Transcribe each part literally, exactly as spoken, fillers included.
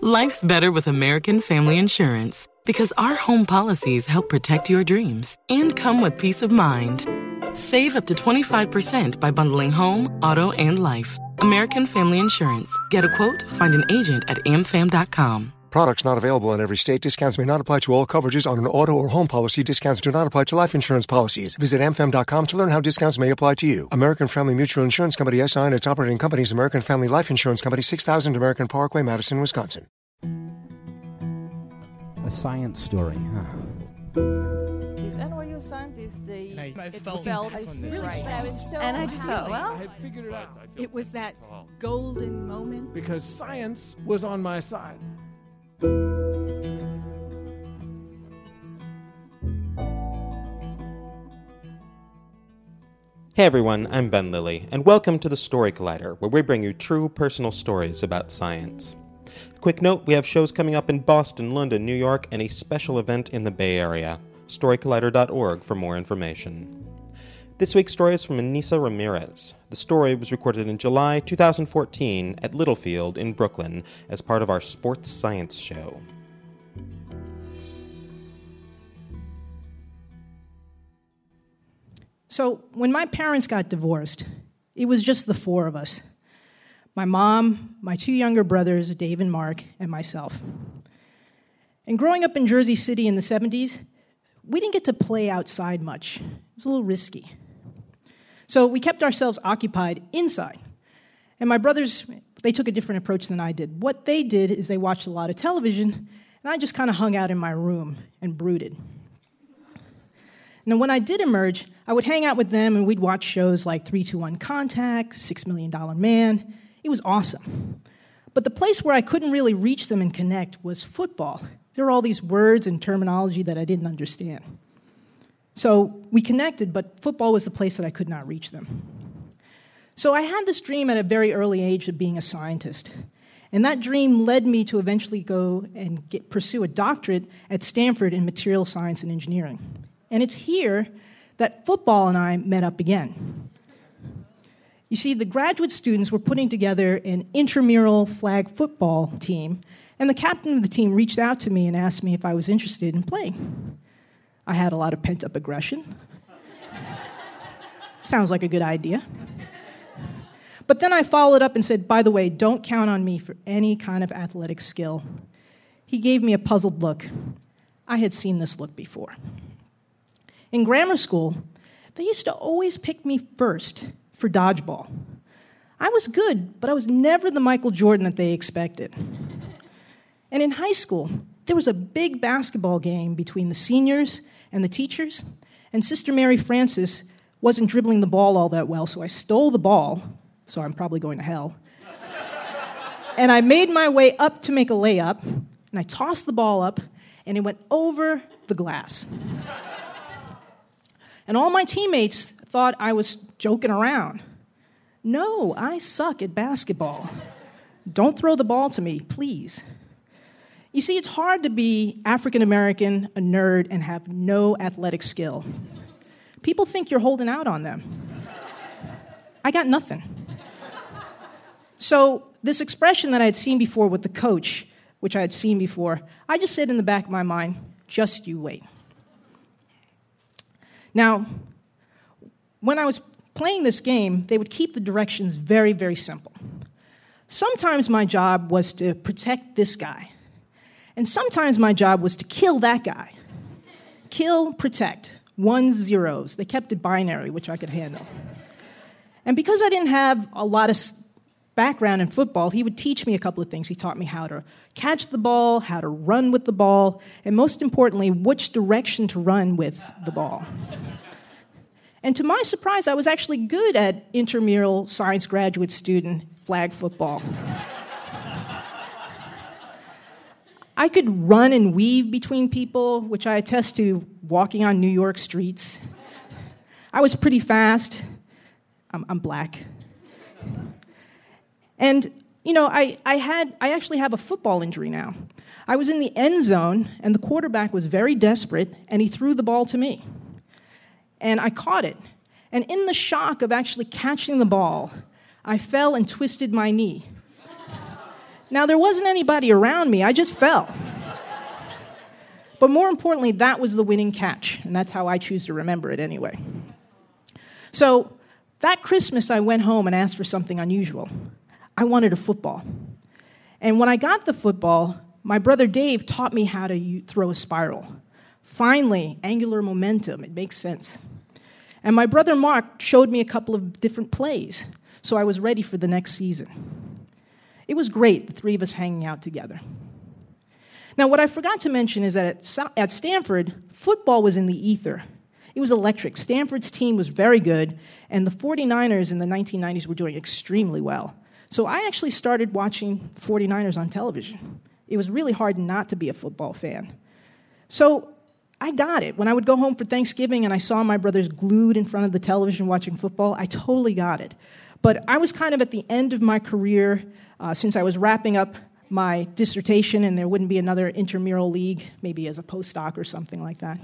Life's better with American Family Insurance because our home policies help protect your dreams and come with peace of mind. Save up to twenty-five percent by bundling home, auto, and life. American Family Insurance. Get a quote, find an agent at a m fam dot com. Products not available in every state. Discounts may not apply to all coverages on an auto or home policy. Discounts do not apply to life insurance policies. Visit a m fam dot com to learn how discounts may apply to you. American Family Mutual Insurance Company, S I and its operating companies, American Family Life Insurance Company, six thousand American Parkway, Madison, Wisconsin. A science story, huh? These N Y U scientists, they And I it felt, felt I right. right. I was so and I just happy. thought, well, I had figured it out. It was that golden moment. Because science was on my side. Hey everyone, I'm Ben Lilly, and welcome to the Story Collider, where we bring you true personal stories about science. Quick note, we have shows coming up in Boston, London, New York, and a special event in the Bay Area. story collider dot org for more information. This week's story is from Anissa Ramirez. The story was recorded in July two thousand fourteen at Littlefield in Brooklyn as part of our sports science show. So when my parents got divorced, it was just the four of us. My mom, my two younger brothers, Dave and Mark, and myself. And growing up in Jersey City in the seventies, we didn't get to play outside much. It was a little risky. So we kept ourselves occupied inside. And my brothers, they took a different approach than I did. What they did is they watched a lot of television, and I just kind of hung out in my room and brooded. Now, when I did emerge, I would hang out with them, and we'd watch shows like three two one Contact, Six Million Dollar Man. It was awesome. But the place where I couldn't really reach them and connect was football. There were all these words and terminology that I didn't understand. So we connected, but football was the place that I could not reach them. So I had this dream at a very early age of being a scientist. And that dream led me to eventually go and get, pursue a doctorate at Stanford in material science and engineering. And it's here that football and I met up again. You see, the graduate students were putting together an intramural flag football team, and the captain of the team reached out to me and asked me if I was interested in playing. I had a lot of pent-up aggression. Sounds like a good idea. But then I followed up and said, by the way, don't count on me for any kind of athletic skill. He gave me a puzzled look. I had seen this look before. In grammar school, they used to always pick me first for dodgeball. I was good, but I was never the Michael Jordan that they expected. And in high school, there was a big basketball game between the seniors and the teachers, and Sister Mary Frances wasn't dribbling the ball all that well, so I stole the ball, so I'm probably going to hell. And I made my way up to make a layup, and I tossed the ball up, and it went over the glass. And all my teammates thought I was joking around. No, I suck at basketball. Don't throw the ball to me, please. You see, it's hard to be African American, a nerd, and have no athletic skill. People think you're holding out on them. I got nothing. So this expression that I had seen before with the coach, which I had seen before, I just said in the back of my mind, just you wait. Now, when I was playing this game, they would keep the directions very, very simple. Sometimes my job was to protect this guy, and sometimes my job was to kill that guy. Kill, protect, ones, zeros. They kept it binary, which I could handle. And because I didn't have a lot of background in football, he would teach me a couple of things. He taught me how to catch the ball, how to run with the ball, and most importantly, which direction to run with the ball. And to my surprise, I was actually good at intramural science graduate student flag football. I could run and weave between people, which I attest to walking on New York streets. I was pretty fast. I'm, I'm black. And, you know, I, I had I actually have a football injury now. I was in the end zone, and the quarterback was very desperate, and he threw the ball to me. And I caught it. And in the shock of actually catching the ball, I fell and twisted my knee. Now, there wasn't anybody around me. I just fell. But more importantly, that was the winning catch, and that's how I choose to remember it anyway. So that Christmas, I went home and asked for something unusual. I wanted a football. And when I got the football, my brother Dave taught me how to u- throw a spiral. Finally, angular momentum, it makes sense. And my brother Mark showed me a couple of different plays, so I was ready for the next season. It was great, the three of us hanging out together. Now, what I forgot to mention is that at, Sa- at Stanford, football was in the ether. It was electric. Stanford's team was very good, and the forty-niners in the nineteen nineties were doing extremely well. So I actually started watching forty-niners on television. It was really hard not to be a football fan. So I got it. When I would go home for Thanksgiving and I saw my brothers glued in front of the television watching football, I totally got it. But I was kind of at the end of my career uh, since I was wrapping up my dissertation and there wouldn't be another intramural league, maybe as a postdoc or something like that.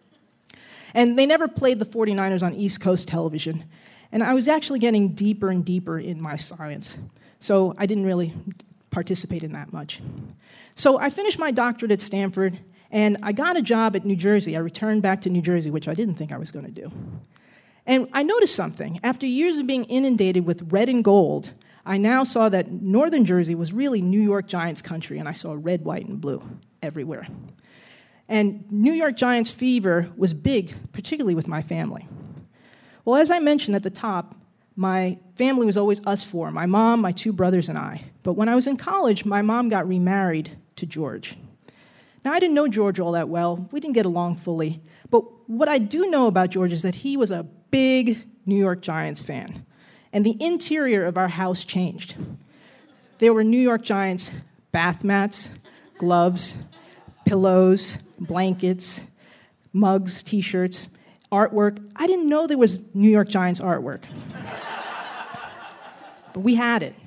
And they never played the forty-niners on East Coast television. And I was actually getting deeper and deeper in my science. So I didn't really participate in that much. So I finished my doctorate at Stanford, and I got a job at New Jersey. I returned back to New Jersey, which I didn't think I was going to do. And I noticed something. After years of being inundated with red and gold, I now saw that northern Jersey was really New York Giants country, and I saw red, white, and blue everywhere. And New York Giants fever was big, particularly with my family. Well, as I mentioned at the top, my family was always us four, my mom, my two brothers, and I. But when I was in college, my mom got remarried to George. Now, I didn't know George all that well. We didn't get along fully. But what I do know about George is that he was a big New York Giants fan. And the interior of our house changed. There were New York Giants bath mats, gloves, pillows, blankets, mugs, T-shirts, artwork. I didn't know there was New York Giants artwork. But we had it.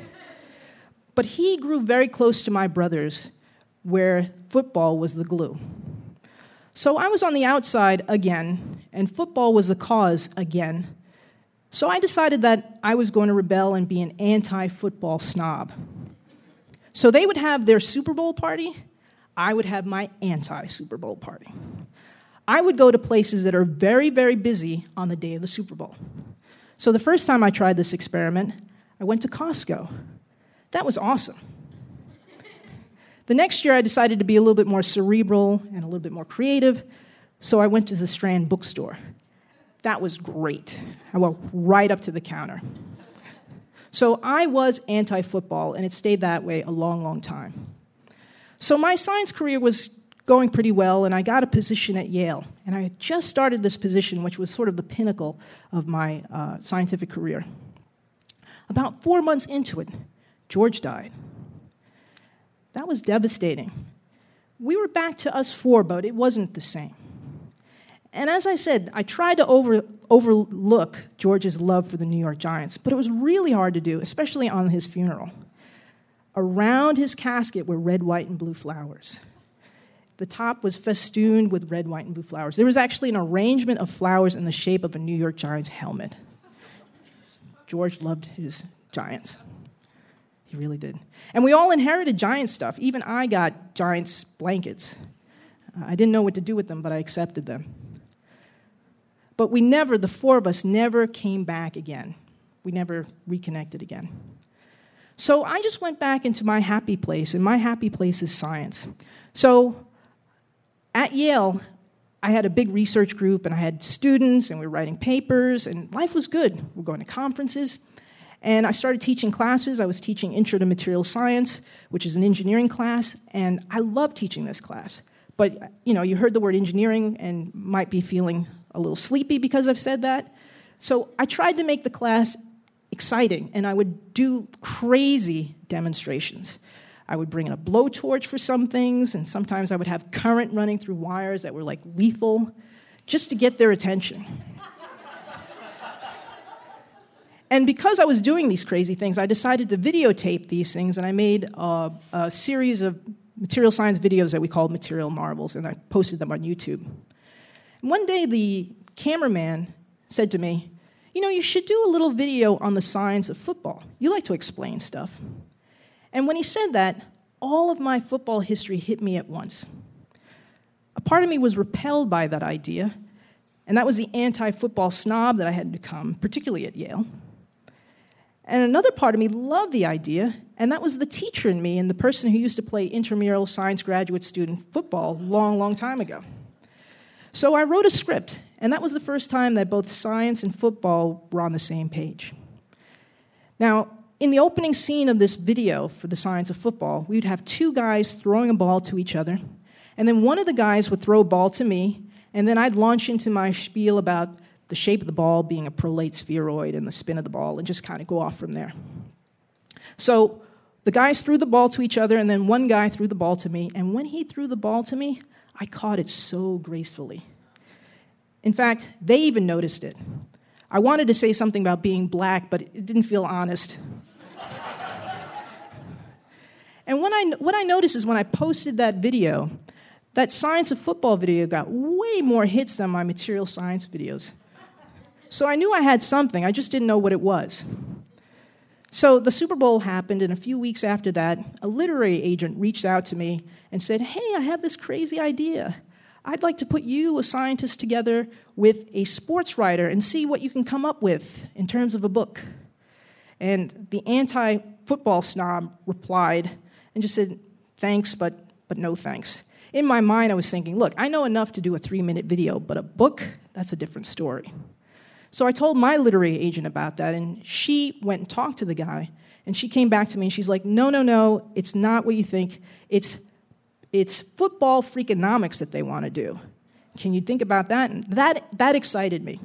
But he grew very close to my brothers, where football was the glue. So I was on the outside again, and football was the cause again. So I decided that I was going to rebel and be an anti-football snob. So they would have their Super Bowl party, I would have my anti-Super Bowl party. I would go to places that are very, very busy on the day of the Super Bowl. So the first time I tried this experiment, I went to Costco. That was awesome. The next year, I decided to be a little bit more cerebral and a little bit more creative, so I went to the Strand bookstore. That was great. I went right up to the counter. So I was anti-football, and it stayed that way a long, long time. So my science career was going pretty well, and I got a position at Yale. And I had just started this position, which was sort of the pinnacle of my uh, scientific career. About four months into it, George died. That was devastating. We were back to us four, but it wasn't the same. And as I said, I tried to over, overlook George's love for the New York Giants, but it was really hard to do, especially on his funeral. Around his casket were red, white, and blue flowers. The top was festooned with red, white, and blue flowers. There was actually an arrangement of flowers in the shape of a New York Giants helmet. George loved his Giants. He really did. And we all inherited Giants stuff. Even I got Giants blankets. Uh, I didn't know what to do with them, but I accepted them. But we never, the four of us, never came back again. We never reconnected again. So I just went back into my happy place, and my happy place is science. So at Yale, I had a big research group, and I had students, and we were writing papers, and life was good. We were going to conferences. And I started teaching classes. I was teaching Intro to Material Science, which is an engineering class, and I love teaching this class. But, you know, you heard the word engineering and might be feeling a little sleepy because I've said that. So I tried to make the class exciting, and I would do crazy demonstrations. I would bring in a blowtorch for some things, and sometimes I would have current running through wires that were, like, lethal, just to get their attention. And because I was doing these crazy things, I decided to videotape these things, and I made a, a series of material science videos that we called Material Marvels, and I posted them on YouTube. And one day, the cameraman said to me, you know, you should do a little video on the science of football. You like to explain stuff. And when he said that, all of my football history hit me at once. A part of me was repelled by that idea, and that was the anti-football snob that I had become, particularly at Yale. And another part of me loved the idea, and that was the teacher in me and the person who used to play intramural science graduate student football long, long time ago. So I wrote a script, and that was the first time that both science and football were on the same page. Now, in the opening scene of this video for the science of football, we would have two guys throwing a ball to each other, and then one of the guys would throw a ball to me, and then I'd launch into my spiel about the shape of the ball being a prolate spheroid and the spin of the ball, and just kind of go off from there. So the guys threw the ball to each other, and then one guy threw the ball to me, and when he threw the ball to me, I caught it so gracefully. In fact, they even noticed it. I wanted to say something about being black, but it didn't feel honest. And when I, what I noticed is when I posted that video, that Science of Football video got way more hits than my material science videos. So I knew I had something, I just didn't know what it was. So the Super Bowl happened, and a few weeks after that, a literary agent reached out to me and said, hey, I have this crazy idea. I'd like to put you, a scientist, together with a sports writer and see what you can come up with in terms of a book. And the anti-football snob replied and just said, thanks, but, but no thanks. In my mind, I was thinking, look, I know enough to do a three-minute video, but a book, that's a different story. So I told my literary agent about that, and she went and talked to the guy, and she came back to me, and she's like, no, no, no, it's not what you think. It's, it's football freakonomics that they want to do. Can you think about that? And that, that excited me.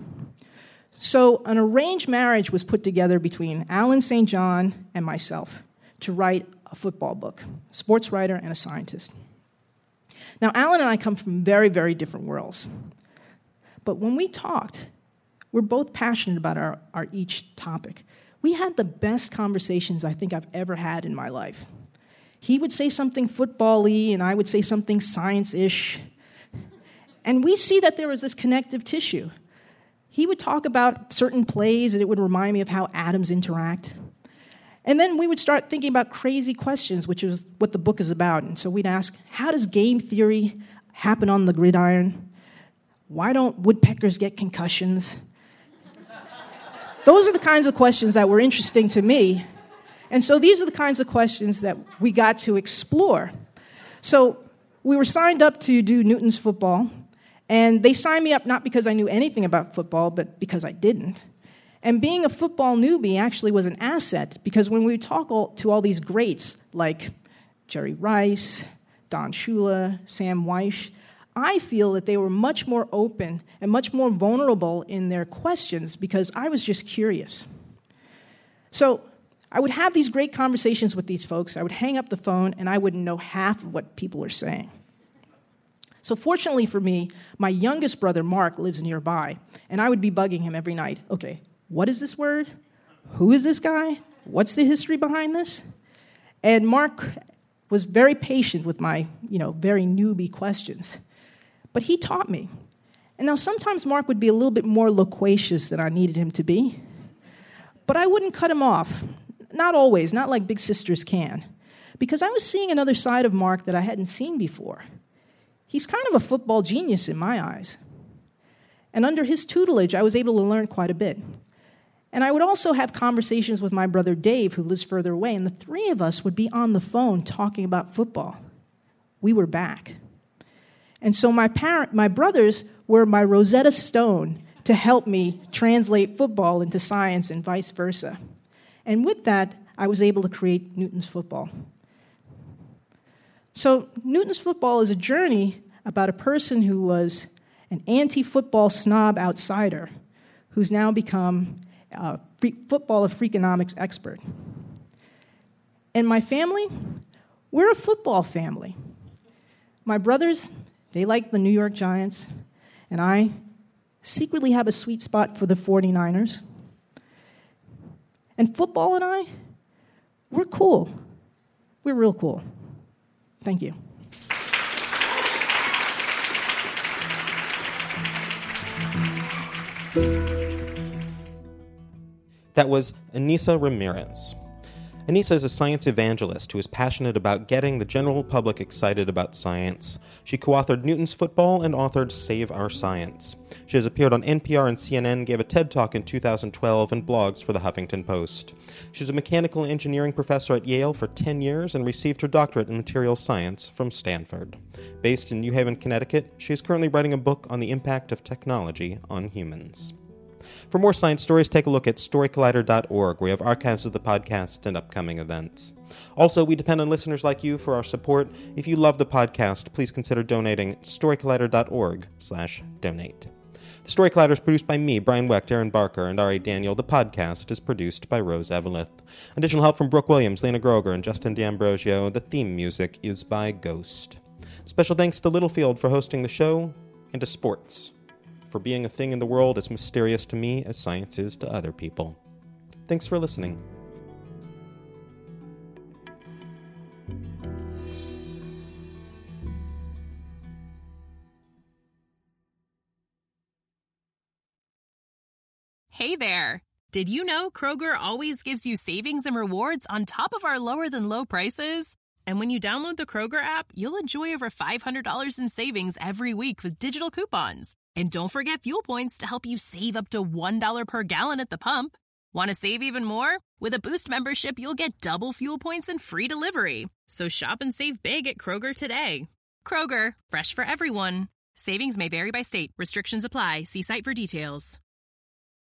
So an arranged marriage was put together between Alan Saint John and myself to write a football book, a sports writer and a scientist. Now, Alan and I come from very, very different worlds. But when we talked, we're both passionate about our, our each topic. We had the best conversations I think I've ever had in my life. He would say something football-y, and I would say something science-ish. And we see that there was this connective tissue. He would talk about certain plays, and it would remind me of how atoms interact. And then we would start thinking about crazy questions, which is what the book is about. And so we'd ask, how does game theory happen on the gridiron? Why don't woodpeckers get concussions? Those are the kinds of questions that were interesting to me. And so these are the kinds of questions that we got to explore. So we were signed up to do Newton's Football, and they signed me up not because I knew anything about football, but because I didn't. And being a football newbie actually was an asset, because when we would talk all, to all these greats like Jerry Rice, Don Shula, Sam Weiss, I feel that they were much more open and much more vulnerable in their questions because I was just curious. So I would have these great conversations with these folks. I would hang up the phone, and I wouldn't know half of what people were saying. So fortunately for me, my youngest brother, Mark, lives nearby, and I would be bugging him every night. Okay, what is this word? Who is this guy? What's the history behind this? And Mark was very patient with my, you know, very newbie questions. But he taught me. And now sometimes Mark would be a little bit more loquacious than I needed him to be. But I wouldn't cut him off. Not always, not like big sisters can. Because I was seeing another side of Mark that I hadn't seen before. He's kind of a football genius in my eyes. And under his tutelage, I was able to learn quite a bit. And I would also have conversations with my brother Dave, who lives further away, and the three of us would be on the phone talking about football. We were back. And so my parent, my brothers were my Rosetta Stone to help me translate football into science and vice versa. And with that, I was able to create Newton's Football. So Newton's Football is a journey about a person who was an anti-football snob outsider who's now become a football of freakonomics expert. And my family, we're a football family. My brothers, they like the New York Giants, and I secretly have a sweet spot for the forty-niners. And football and I, we're cool. We're real cool. Thank you. That was Anissa Ramirez. Anissa is a science evangelist who is passionate about getting the general public excited about science. She co-authored Newton's Football and authored Save Our Science. She has appeared on N P R and C N N, gave a TED Talk in two thousand twelve, and blogs for the Huffington Post. She was a mechanical engineering professor at Yale for ten years and received her doctorate in materials science from Stanford. Based in New Haven, Connecticut, she is currently writing a book on the impact of technology on humans. For more science stories, take a look at story collider dot org, where we have archives of the podcast and upcoming events. Also, we depend on listeners like you for our support. If you love the podcast, please consider donating at story collider dot org slash donate. The Story Collider is produced by me, Brian Wecht, Aaron Barker, and R A Daniel. The podcast is produced by Rose Eveleth. Additional help from Brooke Williams, Lena Groger, and Justin D'Ambrosio. The theme music is by Ghost. Special thanks to Littlefield for hosting the show, and to sports for being a thing in the world as mysterious to me as science is to other people. Thanks for listening. Hey there! Did you know Kroger always gives you savings and rewards on top of our lower-than-low prices? And when you download the Kroger app, you'll enjoy over five hundred dollars in savings every week with digital coupons. And don't forget fuel points to help you save up to one dollar per gallon at the pump. Want to save even more? With a Boost membership, you'll get double fuel points and free delivery. So shop and save big at Kroger today. Kroger, fresh for everyone. Savings may vary by state. Restrictions apply. See site for details.